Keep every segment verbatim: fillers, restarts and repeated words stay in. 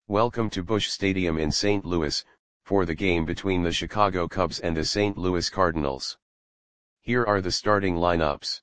Welcome to Busch Stadium in Saint Louis, for the game between the Chicago Cubs and the Saint Louis Cardinals. Here are the starting lineups.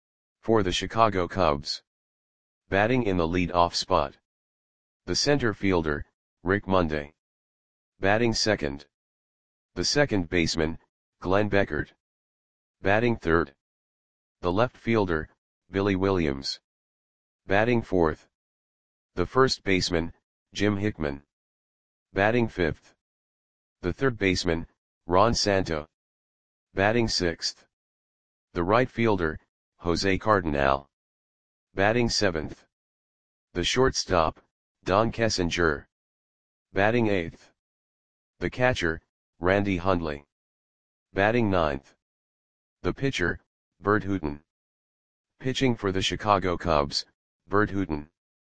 For the Chicago Cubs. Batting in the lead-off spot. The center fielder, Rick Monday. Batting second. The second baseman, Glenn Beckert. Batting third. The left fielder, Billy Williams. Batting fourth. The first baseman, Jim Hickman. Batting fifth. The third baseman, Ron Santo. Batting sixth. The right fielder, Jose Cardinal. Batting seventh. The shortstop, Don Kessinger. Batting eighth. The catcher, Randy Hundley. Batting ninth. The pitcher, Bert Hooton. Pitching for the Chicago Cubs, Bert Hooton.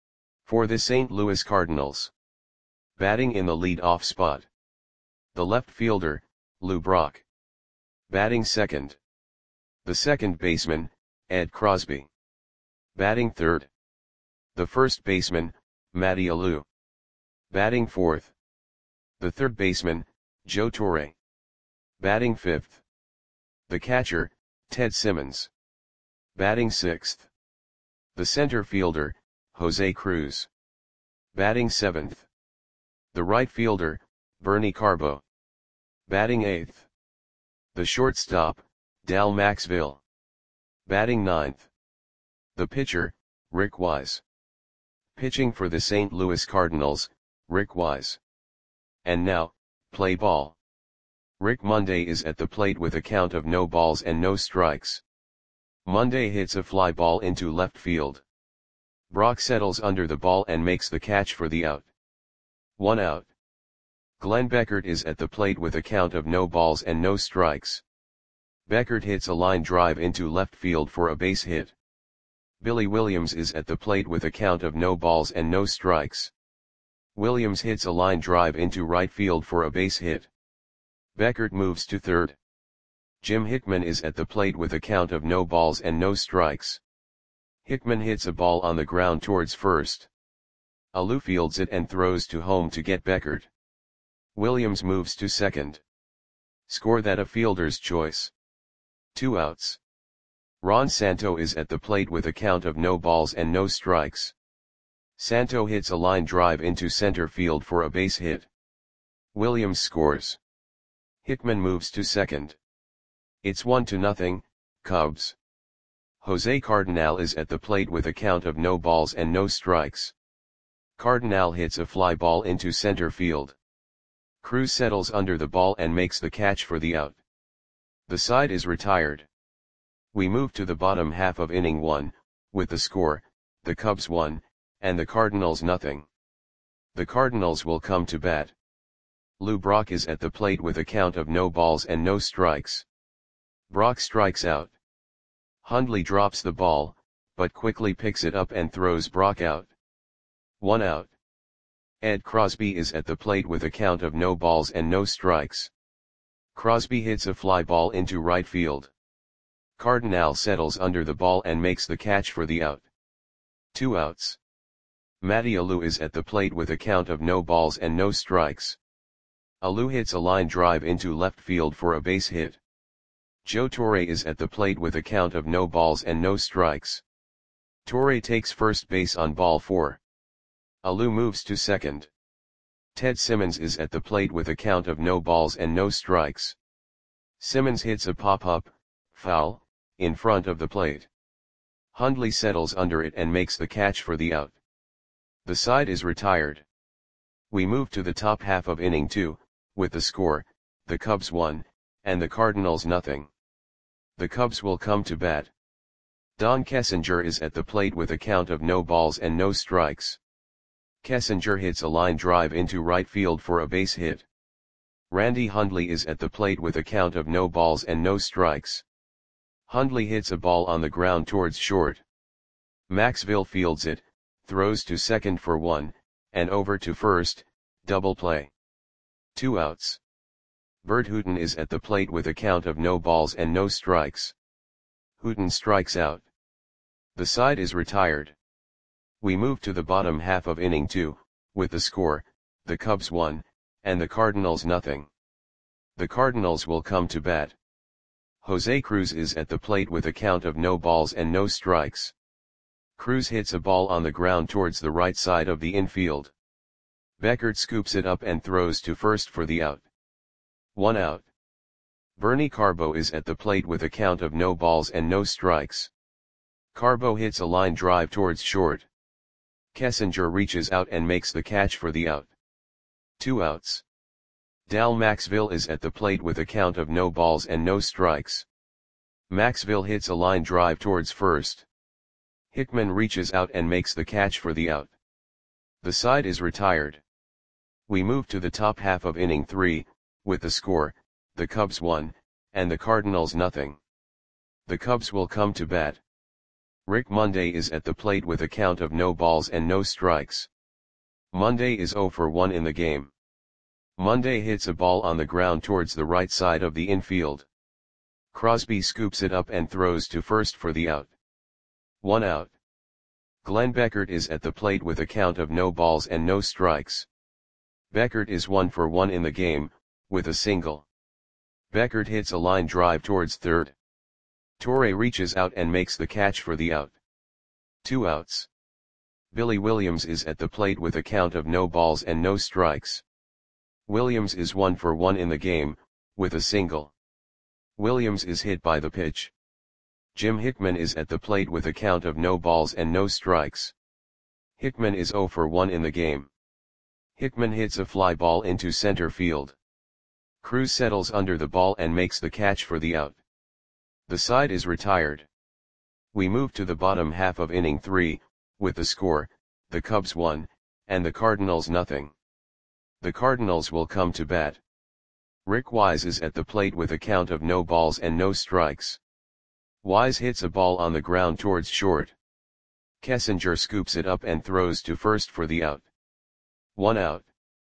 For the Saint Louis Cardinals. Batting in the lead-off spot. The left fielder, Lou Brock. Batting second. The second baseman, Ed Crosby. Batting third. The first baseman, Matty Alou. Batting fourth. The third baseman, Joe Torre. Batting fifth. The catcher, Ted Simmons. Batting sixth. The center fielder, Jose Cruz. Batting seventh. The right fielder, Bernie Carbo. Batting eighth. The shortstop, Dal Maxville. Batting ninth. The pitcher, Rick Wise. Pitching for the Saint Louis Cardinals, Rick Wise. And now, play ball. Rick Monday is at the plate with a count of no balls and no strikes. Monday hits a fly ball into left field. Brock settles under the ball and makes the catch for the out. One out. Glenn Beckert is at the plate with a count of no balls and no strikes. Beckert hits a line drive into left field for a base hit. Billy Williams is at the plate with a count of no balls and no strikes. Williams hits a line drive into right field for a base hit. Beckert moves to third. Jim Hickman is at the plate with a count of no balls and no strikes. Hickman hits a ball on the ground towards first. Alou fields it and throws to home to get Beckert. Williams moves to second. Score that a fielder's choice. Two outs. Ron Santo is at the plate with a count of no balls and no strikes. Santo hits a line drive into center field for a base hit. Williams scores. Hickman moves to second. It's one to nothing, Cubs. Jose Cardinal is at the plate with a count of no balls and no strikes. Cardinal hits a fly ball into center field. Cruz settles under the ball and makes the catch for the out. The side is retired. We move to the bottom half of inning one, with the score, the Cubs one, and the Cardinals nothing. The Cardinals will come to bat. Lou Brock is at the plate with a count of no balls and no strikes. Brock strikes out. Hundley drops the ball, but quickly picks it up and throws Brock out. One out. Ed Crosby is at the plate with a count of no balls and no strikes. Crosby hits a fly ball into right field. Cardinal settles under the ball and makes the catch for the out. Two outs. Matty Alou is at the plate with a count of no balls and no strikes. Alou hits a line drive into left field for a base hit. Joe Torre is at the plate with a count of no balls and no strikes. Torre takes first base on ball four. Alou moves to second. Ted Simmons is at the plate with a count of no balls and no strikes. Simmons hits a pop-up, foul, in front of the plate. Hundley settles under it and makes the catch for the out. The side is retired. We move to the top half of inning two, with the score, the Cubs one, and the Cardinals nothing. The Cubs will come to bat. Don Kessinger is at the plate with a count of no balls and no strikes. Kessinger hits a line drive into right field for a base hit. Randy Hundley is at the plate with a count of no balls and no strikes. Hundley hits a ball on the ground towards short. Maxville fields it, throws to second for one, and over to first, double play. Two outs. Bert Hooton is at the plate with a count of no balls and no strikes. Hooton strikes out. The side is retired. We move to the bottom half of inning two, with the score, the Cubs one, and the Cardinals nothing. The Cardinals will come to bat. Jose Cruz is at the plate with a count of no balls and no strikes. Cruz hits a ball on the ground towards the right side of the infield. Beckert scoops it up and throws to first for the out. One out. Bernie Carbo is at the plate with a count of no balls and no strikes. Carbo hits a line drive towards short. Kessinger reaches out and makes the catch for the out. Two outs. Dal Maxville is at the plate with a count of no balls and no strikes. Maxville hits a line drive towards first. Hickman reaches out and makes the catch for the out. The side is retired. We move to the top half of inning three, with the score, the Cubs one, and the Cardinals nothing. The Cubs will come to bat. Rick Monday is at the plate with a count of no balls and no strikes. Monday is oh for one in the game. Monday hits a ball on the ground towards the right side of the infield. Crosby scoops it up and throws to first for the out. One out. Glenn Beckert is at the plate with a count of no balls and no strikes. Beckert is one for one in the game, with a single. Beckert hits a line drive towards third. Torre reaches out and makes the catch for the out. Two outs. Billy Williams is at the plate with a count of no balls and no strikes. Williams is one for one in the game, with a single. Williams is hit by the pitch. Jim Hickman is at the plate with a count of no balls and no strikes. Hickman is oh for one in the game. Hickman hits a fly ball into center field. Cruz settles under the ball and makes the catch for the out. The side is retired. We move to the bottom half of inning three, with the score, the Cubs one, and the Cardinals nothing. The Cardinals will come to bat. Rick Wise is at the plate with a count of no balls and no strikes. Wise hits a ball on the ground towards short. Kessinger scoops it up and throws to first for the out. One out.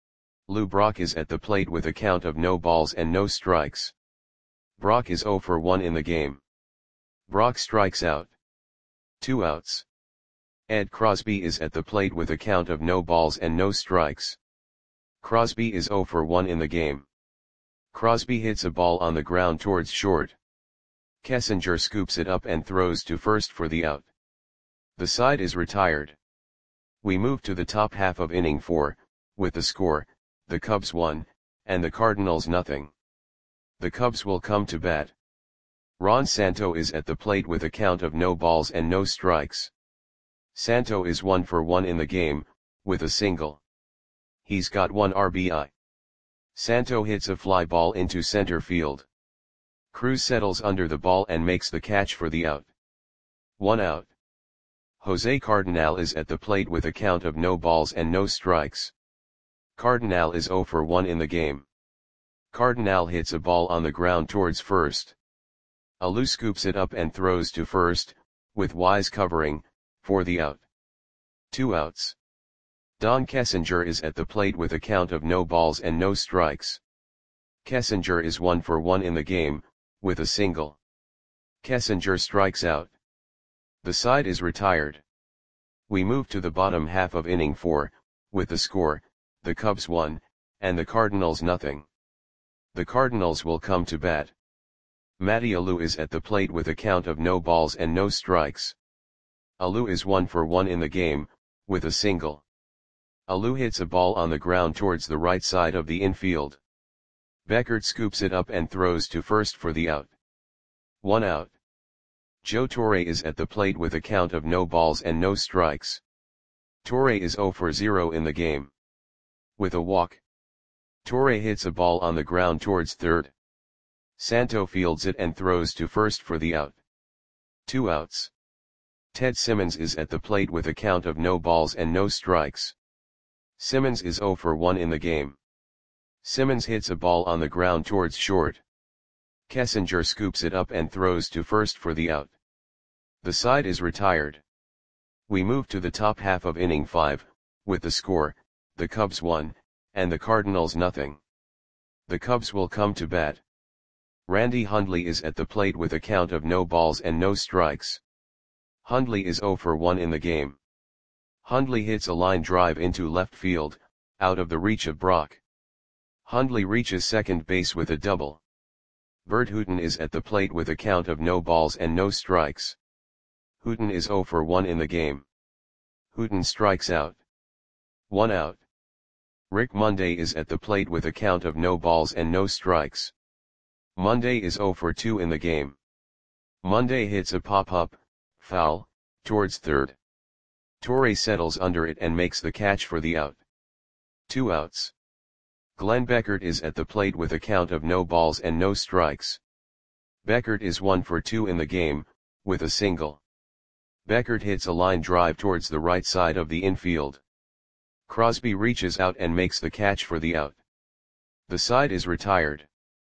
Lou Brock is at the plate with a count of no balls and no strikes. Brock is oh for one in the game. Brock strikes out. Two outs. Ed Crosby is at the plate with a count of no balls and no strikes. Crosby is oh for one in the game. Crosby hits a ball on the ground towards short. Kessinger scoops it up and throws to first for the out. The side is retired. We move to the top half of inning four, with the score, the Cubs one, and the Cardinals nothing. The Cubs will come to bat. Ron Santo is at the plate with a count of no balls and no strikes. Santo is one for one in the game, with a single. He's got one R B I. Santo hits a fly ball into center field. Cruz settles under the ball and makes the catch for the out. One out. Jose Cardinal is at the plate with a count of no balls and no strikes. Cardinal is oh for one in the game. Cardinal hits a ball on the ground towards first. Alou scoops it up and throws to first, with Wise covering, for the out. Two outs. Don Kessinger is at the plate with a count of no balls and no strikes. Kessinger is one for one in the game, with a single. Kessinger strikes out. The side is retired. We move to the bottom half of inning four, with the score, the Cubs one, and the Cardinals nothing. The Cardinals will come to bat. Matty Alou is at the plate with a count of no balls and no strikes. Alou is one for one in the game, with a single. Alou hits a ball on the ground towards the right side of the infield. Beckert scoops it up and throws to first for the out. One out. Joe Torre is at the plate with a count of no balls and no strikes. Torre is oh for zero in the game. With a walk. Torre hits a ball on the ground towards third. Santo fields it and throws to first for the out. Two outs. Ted Simmons is at the plate with a count of no balls and no strikes. Simmons is oh for one in the game. Simmons hits a ball on the ground towards short. Kessinger scoops it up and throws to first for the out. The side is retired. We move to the top half of inning five, with the score, the Cubs one, and the Cardinals nothing. The Cubs will come to bat. Randy Hundley is at the plate with a count of no balls and no strikes. Hundley is oh for one in the game. Hundley hits a line drive into left field, out of the reach of Brock. Hundley reaches second base with a double. Bert Hooton is at the plate with a count of no balls and no strikes. Hooton is oh for one in the game. Hooton strikes out. One out. Rick Monday is at the plate with a count of no balls and no strikes. Monday is oh for two in the game. Monday hits a pop-up, foul, towards third. Torre settles under it and makes the catch for the out. Two outs. Glenn Beckert is at the plate with a count of no balls and no strikes. Beckert is one for two in the game, with a single. Beckert hits a line drive towards the right side of the infield. Crosby reaches out and makes the catch for the out. The side is retired.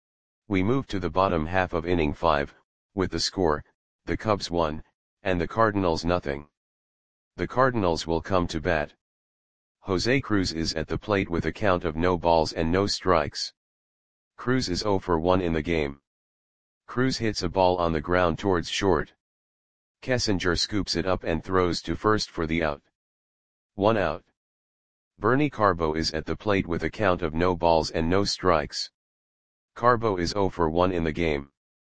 We move to the bottom half of inning five, with the score, the Cubs one, and the Cardinals nothing. The Cardinals will come to bat. Jose Cruz is at the plate with a count of no balls and no strikes. Cruz is oh for one in the game. Cruz hits a ball on the ground towards short. Kessinger scoops it up and throws to first for the out. One out. Bernie Carbo is at the plate with a count of no balls and no strikes. Carbo is oh for one in the game.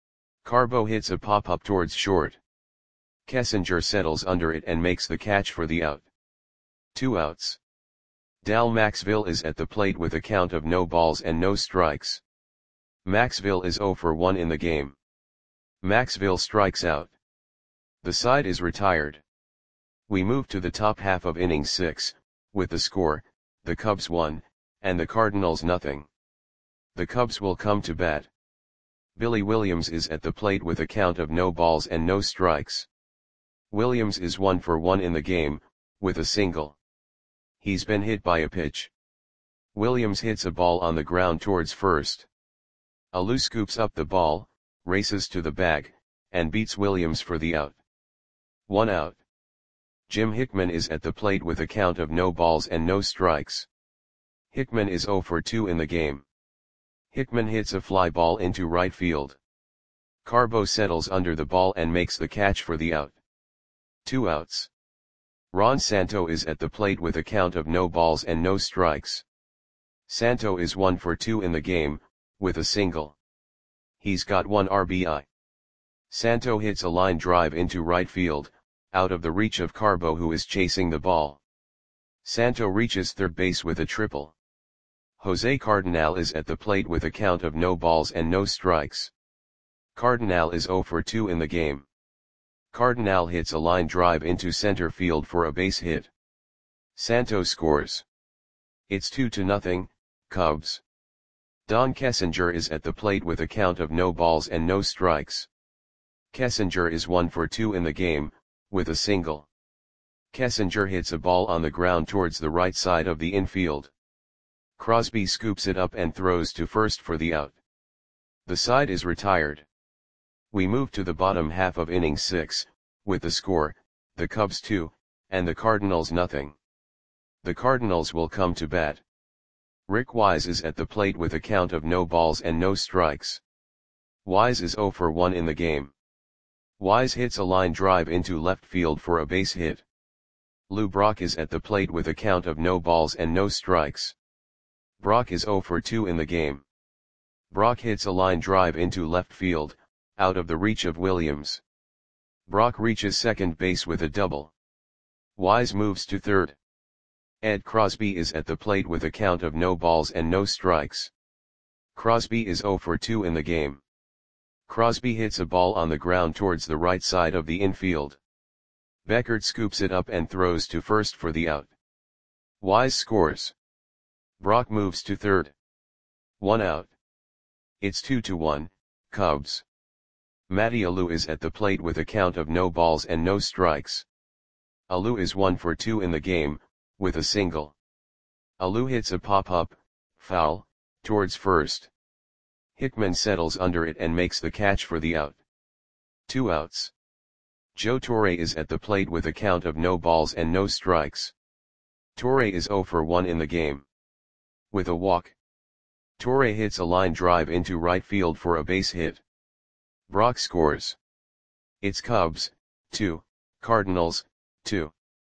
Carbo hits a pop-up towards short. Kessinger settles under it and makes the catch for the out. Two outs. Dal Maxville is at the plate with a count of no balls and no strikes. Maxville is oh for one in the game. Maxville strikes out. The side is retired. We move to the top half of inning six, with the score, the Cubs one, and the Cardinals nothing. The Cubs will come to bat. Billy Williams is at the plate with a count of no balls and no strikes. Williams is one for one in the game, with a single. He's been hit by a pitch. Williams hits a ball on the ground towards first. Alou scoops up the ball, races to the bag, and beats Williams for the out. One out. Jim Hickman is at the plate with a count of no balls and no strikes. Hickman is oh for two in the game. Hickman hits a fly ball into right field. Carbo settles under the ball and makes the catch for the out. Two outs. Ron Santo is at the plate with a count of no balls and no strikes. Santo is one for two in the game, with a single. He's got one R B I. Santo hits a line drive into right field, out of the reach of Carbo who is chasing the ball. Santo reaches third base with a triple. Jose Cardinal is at the plate with a count of no balls and no strikes. Cardinal is oh for two in the game. Cardinal hits a line drive into center field for a base hit. Santo scores. It's two to nothing, Cubs. Don Kessinger is at the plate with a count of no balls and no strikes. Kessinger is one for two in the game, with a single. Kessinger hits a ball on the ground towards the right side of the infield. Crosby scoops it up and throws to first for the out. The side is retired. We move to the bottom half of inning six, with the score, the Cubs two, and the Cardinals nothing. The Cardinals will come to bat. Rick Wise is at the plate with a count of no balls and no strikes. Wise is oh for one in the game. Wise hits a line drive into left field for a base hit. Lou Brock is at the plate with a count of no balls and no strikes. Brock is oh for two in the game. Brock hits a line drive into left field, out of the reach of Williams. Brock reaches second base with a double. Wise moves to third. Ed Crosby is at the plate with a count of no balls and no strikes. Crosby is oh for two in the game. Crosby hits a ball on the ground towards the right side of the infield. Beckert scoops it up and throws to first for the out. Wise scores. Brock moves to third. One out. It's two to one, Cubs. Matty Alou is at the plate with a count of no balls and no strikes. Alou is one for two in the game, with a single. Alou hits a pop-up, foul, towards first. Hickman settles under it and makes the catch for the out. Two outs. Joe Torre is at the plate with a count of no balls and no strikes. Torre is oh for one in the game. With a walk. Torre hits a line drive into right field for a base hit. Brock scores. It's Cubs, two, Cardinals, two.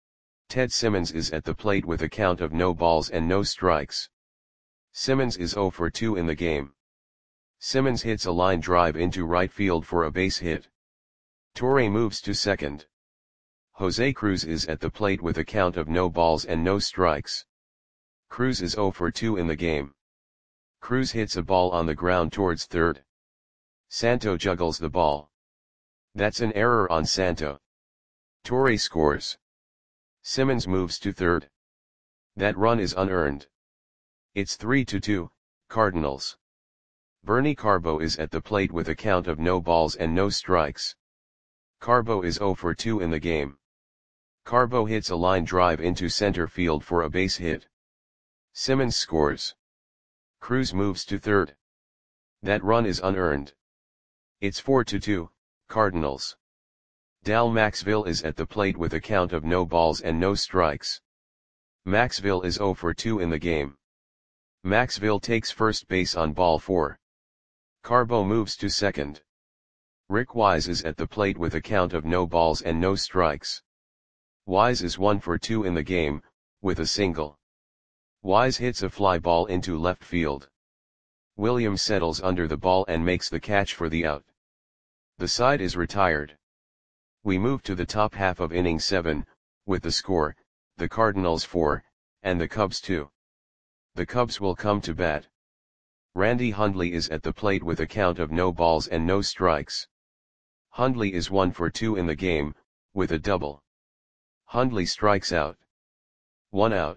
Ted Simmons is at the plate with a count of no balls and no strikes. Simmons is zero for two in the game. Simmons hits a line drive into right field for a base hit. Torre moves to second. Jose Cruz is at the plate with a count of no balls and no strikes. Cruz is zero for two in the game. Cruz hits a ball on the ground towards third. Santo juggles the ball. That's an error on Santo. Torre scores. Simmons moves to third. That run is unearned. It's three to two, Cardinals. Bernie Carbo is at the plate with a count of no balls and no strikes. Carbo is zero for two in the game. Carbo hits a line drive into center field for a base hit. Simmons scores. Cruz moves to third. That run is unearned. It's four to two, Cardinals. Dal Maxville is at the plate with a count of no balls and no strikes. Maxville is zero for two in the game. Maxville takes first base on ball four. Carbo moves to second. Rick Wise is at the plate with a count of no balls and no strikes. Wise is one for two in the game, with a single. Wise hits a fly ball into left field. Williams settles under the ball and makes the catch for the out. The side is retired. We move to the top half of inning seven, with the score, the Cardinals four, and the Cubs two. The Cubs will come to bat. Randy Hundley is at the plate with a count of no balls and no strikes. Hundley is one for two in the game, with a double. Hundley strikes out. One out.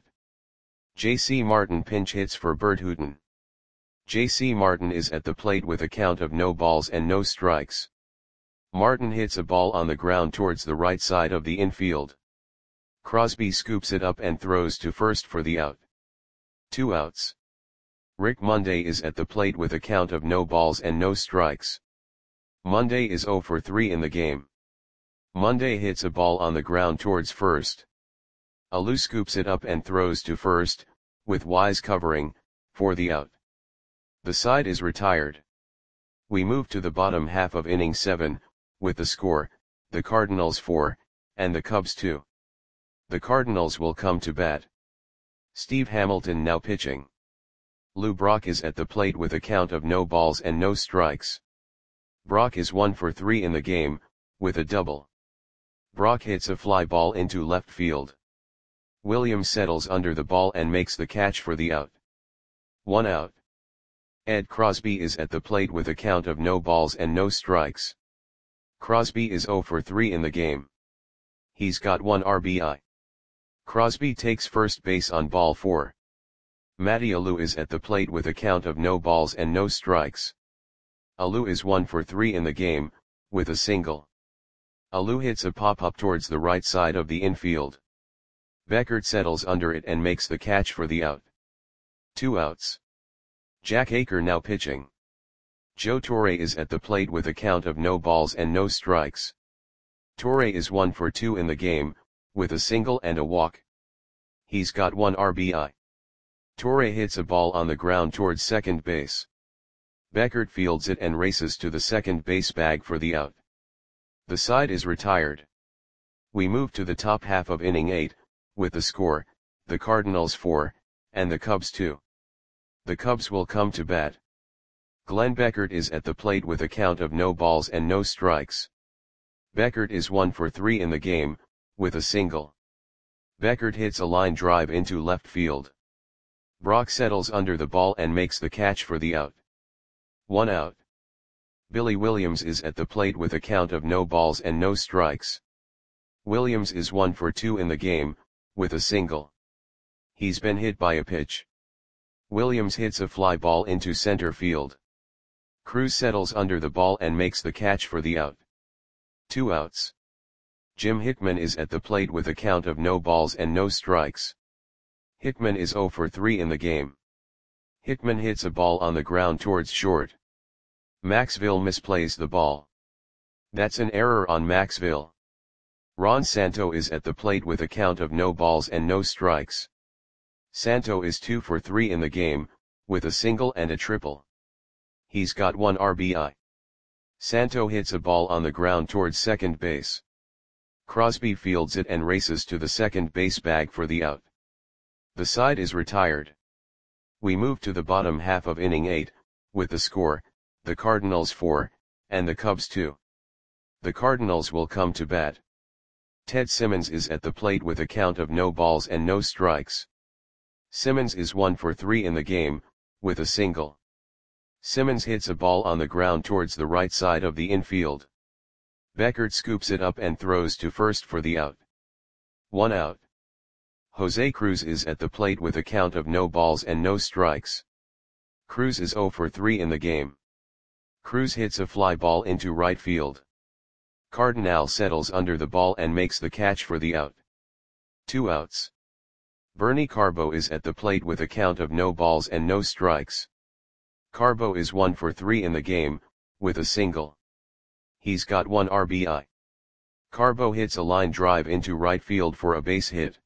J C Martin pinch hits for Bert Hooton. J C Martin is at the plate with a count of no balls and no strikes. Martin hits a ball on the ground towards the right side of the infield. Crosby scoops it up and throws to first for the out. Two outs. Rick Monday is at the plate with a count of no balls and no strikes. Monday is zero for three in the game. Monday hits a ball on the ground towards first. Alou scoops it up and throws to first, with Wise covering, for the out. The side is retired. We move to the bottom half of inning seven, with the score, the Cardinals four, and the Cubs two. The Cardinals will come to bat. Steve Hamilton now pitching. Lou Brock is at the plate with a count of no balls and no strikes. Brock is one for three in the game, with a double. Brock hits a fly ball into left field. Williams settles under the ball and makes the catch for the out. One out. Ed Crosby is at the plate with a count of no balls and no strikes. Crosby is zero for three in the game. He's got one R B I. Crosby takes first base on ball four. Matty Alou is at the plate with a count of no balls and no strikes. Alou is one for three in the game, with a single. Alou hits a pop-up towards the right side of the infield. Beckert settles under it and makes the catch for the out. Two outs. Jack Aker now pitching. Joe Torre is at the plate with a count of no balls and no strikes. Torre is one for two in the game, with a single and a walk. He's got one R B I. Torre hits a ball on the ground towards second base. Beckert fields it and races to the second base bag for the out. The side is retired. We move to the top half of inning eight, with the score, the Cardinals four, and the Cubs two. The Cubs will come to bat. Glenn Beckert is at the plate with a count of no balls and no strikes. Beckert is one for three in the game, with a single. Beckert hits a line drive into left field. Brock settles under the ball and makes the catch for the out. One out. Billy Williams is at the plate with a count of no balls and no strikes. Williams is one for two in the game, with a single. He's been hit by a pitch. Williams hits a fly ball into center field. Cruz settles under the ball and makes the catch for the out. Two outs. Jim Hickman is at the plate with a count of no balls and no strikes. Hickman is zero for three in the game. Hickman hits a ball on the ground towards short. Maxville misplays the ball. That's an error on Maxville. Ron Santo is at the plate with a count of no balls and no strikes. Santo is two for three in the game, with a single and a triple. He's got one R B I. Santo hits a ball on the ground towards second base. Crosby fields it and races to the second base bag for the out. The side is retired. We move to the bottom half of inning eight, with the score, the Cardinals four, and the Cubs two. The Cardinals will come to bat. Ted Simmons is at the plate with a count of no balls and no strikes. Simmons is one for three in the game, with a single. Simmons hits a ball on the ground towards the right side of the infield. Beckert scoops it up and throws to first for the out. One out. Jose Cruz is at the plate with a count of no balls and no strikes. Cruz is zero for three in the game. Cruz hits a fly ball into right field. Cardinal settles under the ball and makes the catch for the out. Two outs. Bernie Carbo is at the plate with a count of no balls and no strikes. Carbo is one for three in the game, with a single. He's got one R B I. Carbo hits a line drive into right field for a base hit.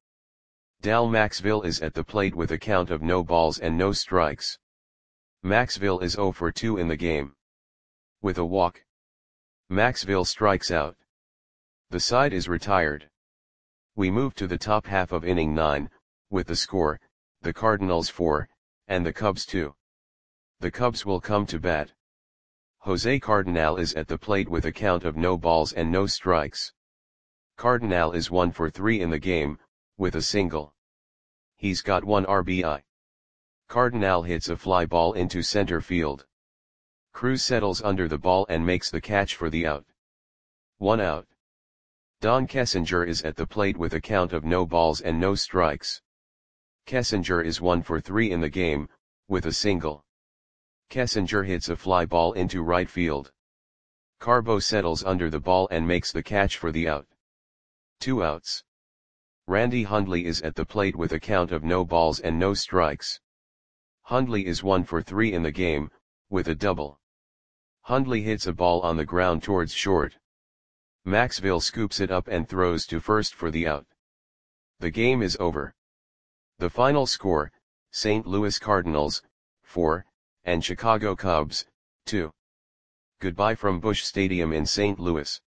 Dal Maxville is at the plate with a count of no balls and no strikes. Maxville is zero for two in the game. With a walk, Maxville strikes out. The side is retired. We move to the top half of inning nine, with the score, the Cardinals four, and the Cubs two. The Cubs will come to bat. Jose Cardinal is at the plate with a count of no balls and no strikes. Cardinal is one for three in the game, with a single. He's got one R B I. Cardinal hits a fly ball into center field. Cruz settles under the ball and makes the catch for the out. One out. Don Kessinger is at the plate with a count of no balls and no strikes. Kessinger is one for three in the game, with a single. Kessinger hits a fly ball into right field. Carbo settles under the ball and makes the catch for the out. Two outs. Randy Hundley is at the plate with a count of no balls and no strikes. Hundley is one for three in the game, with a double. Hundley hits a ball on the ground towards short. Maxville scoops it up and throws to first for the out. The game is over. The final score, Saint Louis Cardinals, four, and Chicago Cubs, two. Goodbye from Busch Stadium in Saint Louis.